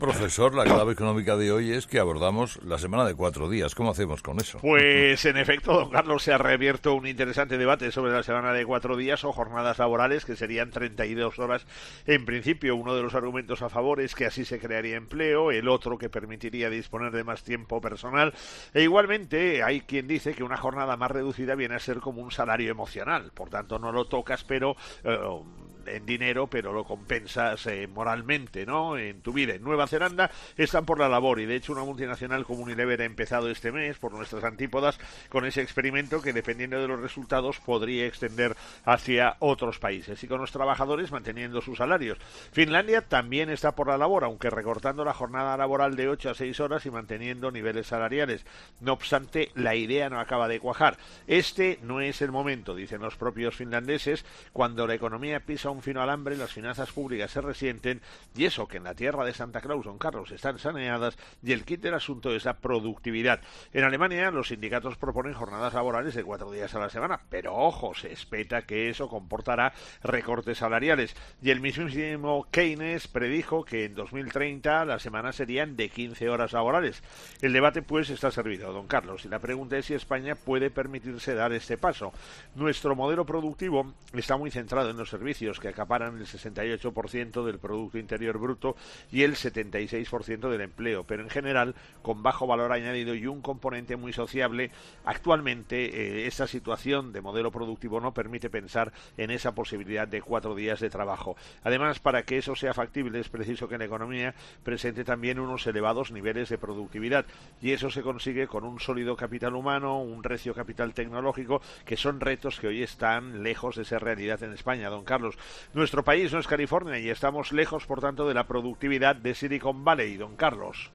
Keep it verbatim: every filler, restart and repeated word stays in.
Profesor, la clave económica de hoy es que abordamos la semana de cuatro días. ¿Cómo hacemos con eso? Pues, en efecto, don Carlos, se ha reabierto un interesante debate sobre la semana de cuatro días o jornadas laborales, que serían treinta y dos horas en principio. Uno de los argumentos a favor es que así se crearía empleo, el otro que permitiría disponer de más tiempo personal. E igualmente, hay quien dice que una jornada más reducida viene a ser como un salario emocional. Por tanto, no lo tocas, pero... Uh, en dinero, pero lo compensas eh, moralmente, ¿no?, en tu vida. En Nueva Zelanda están por la labor y de hecho una multinacional como Unilever ha empezado este mes, por nuestras antípodas, con ese experimento que, dependiendo de los resultados, podría extender hacia otros países y con los trabajadores manteniendo sus salarios. Finlandia también está por la labor, aunque recortando la jornada laboral de ocho a seis horas y manteniendo niveles salariales. No obstante, la idea no acaba de cuajar. Este no es el momento, dicen los propios finlandeses. Cuando la economía pisa un fino alambre, las finanzas públicas se resienten, y eso que en la tierra de Santa Claus, don Carlos, están saneadas, y el kit del asunto es la productividad. En Alemania los sindicatos proponen jornadas laborales de cuatro días a la semana, pero ojo, se espera que eso comportará recortes salariales, y el mismísimo Keynes predijo que en dos mil treinta las semanas serían de quince horas laborales. El debate pues está servido, don Carlos, y la pregunta es si España puede permitirse dar este paso. Nuestro modelo productivo está muy centrado en los servicios, que acaparan el sesenta y ocho por ciento del Producto Interior Bruto y el setenta y seis por ciento del empleo, pero en general con bajo valor añadido y un componente muy sociable. Actualmente eh, esta situación de modelo productivo no permite pensar en esa posibilidad de cuatro días de trabajo. Además, para que eso sea factible es preciso que la economía presente también unos elevados niveles de productividad, y eso se consigue con un sólido capital humano, un recio capital tecnológico, que son retos que hoy están lejos de ser realidad en España, don Carlos. Nuestro país no es California y estamos lejos, por tanto, de la productividad de Silicon Valley, don Carlos.